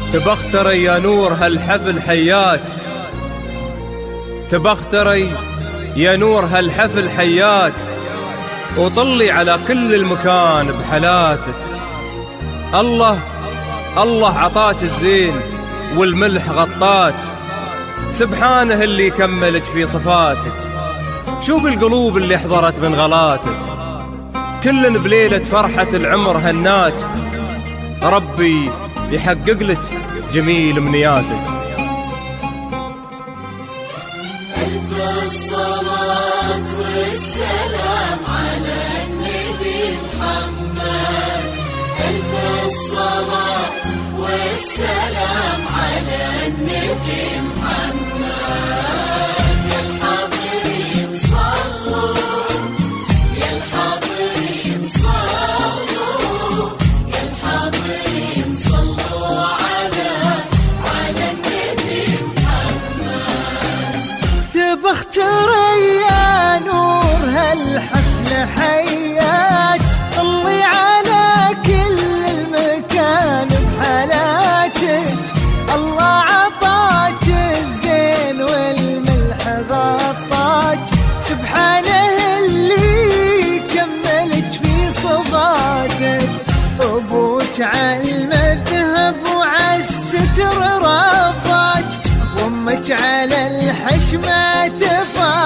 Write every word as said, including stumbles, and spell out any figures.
تبختري يا نور هالحفل حيات، تبختري يا نور هالحفل حيات، وطلي على كل المكان بحلاتك. الله الله عطاك الزين والملح غطاك، سبحانه اللي يكملك في صفاتك. شوف القلوب اللي حضرت من غلاتك، كلن بليلة فرحة العمر هناك. ربي يحقق لك جميل منياتك. ألف الصلاة والسلام على النبي محمد، ألف الصلاة والسلام على النبي محمد.